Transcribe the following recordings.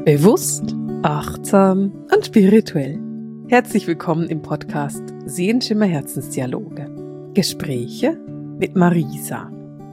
Bewusst, achtsam und spirituell. Herzlich willkommen im Podcast Sehenschimmer Herzensdialoge. Gespräche mit Marisa.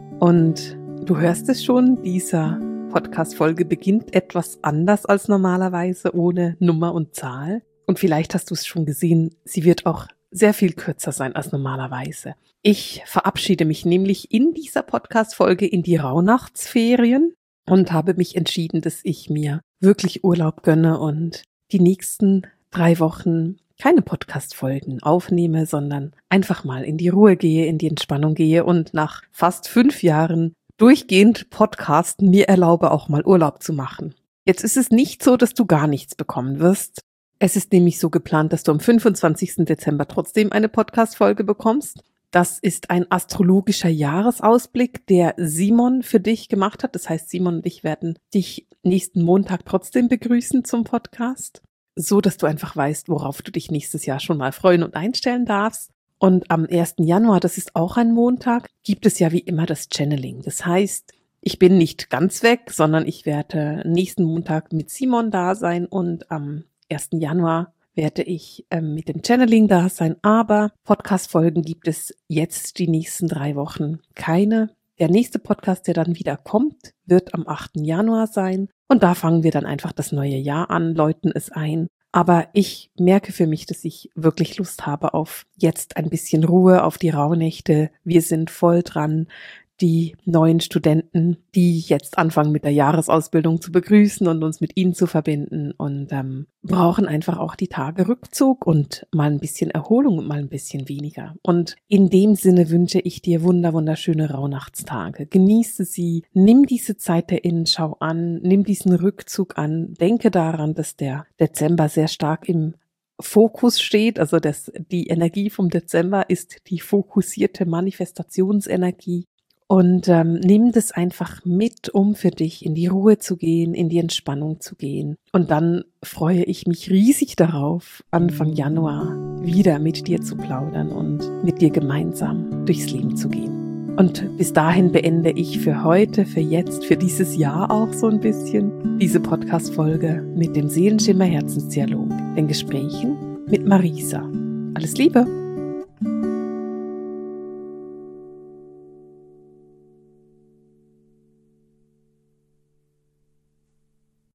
Und du hörst es schon, dieser Podcast-Folge beginnt etwas anders als normalerweise, ohne Nummer und Zahl. Und vielleicht hast du es schon gesehen, sie wird auch sehr viel kürzer sein als normalerweise. Ich verabschiede mich nämlich in dieser Podcast-Folge in die Rauhnachtsferien und habe mich entschieden, dass ich mir wirklich Urlaub gönne und die nächsten 3 Wochen keine Podcast-Folgen aufnehme, sondern einfach mal in die Ruhe gehe, in die Entspannung gehe und nach fast 5 Jahren durchgehend Podcasten mir erlaube, auch mal Urlaub zu machen. Jetzt ist es nicht so, dass du gar nichts bekommen wirst. Es ist nämlich so geplant, dass du am 25. Dezember trotzdem eine Podcast-Folge bekommst. Das ist ein astrologischer Jahresausblick, der Simon für dich gemacht hat. Das heißt, Simon und ich werden dich nächsten Montag trotzdem begrüßen zum Podcast, so dass du einfach weißt, worauf du dich nächstes Jahr schon mal freuen und einstellen darfst. Und am 1. Januar, das ist auch ein Montag, gibt es ja wie immer das Channeling. Das heißt, ich bin nicht ganz weg, sondern ich werde nächsten Montag mit Simon da sein und am 1. Januar werde ich mit dem Channeling da sein, aber Podcast-Folgen gibt es jetzt die nächsten 3 Wochen keine. Der nächste Podcast, der dann wieder kommt, wird am 8. Januar sein und da fangen wir dann einfach das neue Jahr an, läuten es ein. Aber ich merke für mich, dass ich wirklich Lust habe auf jetzt ein bisschen Ruhe, auf die Rauhnächte. Wir sind voll dran, die neuen Studenten, die jetzt anfangen mit der Jahresausbildung zu begrüßen und uns mit ihnen zu verbinden und brauchen einfach auch die Tage Rückzug und mal ein bisschen Erholung und mal ein bisschen weniger. Und in dem Sinne wünsche ich dir wunderschöne Rauhnachtstage. Genieße sie, nimm diese Zeit der Innenschau an, nimm diesen Rückzug an, denke daran, dass der Dezember sehr stark im Fokus steht, also die Energie vom Dezember ist die fokussierte Manifestationsenergie. Und nimm das einfach mit, um für dich in die Ruhe zu gehen, in die Entspannung zu gehen. Und dann freue ich mich riesig darauf, Anfang Januar wieder mit dir zu plaudern und mit dir gemeinsam durchs Leben zu gehen. Und bis dahin beende ich für heute, für jetzt, für dieses Jahr auch so ein bisschen diese Podcast-Folge mit dem Sehenschimmer Herzensdialog, den Gesprächen mit Marisa. Alles Liebe!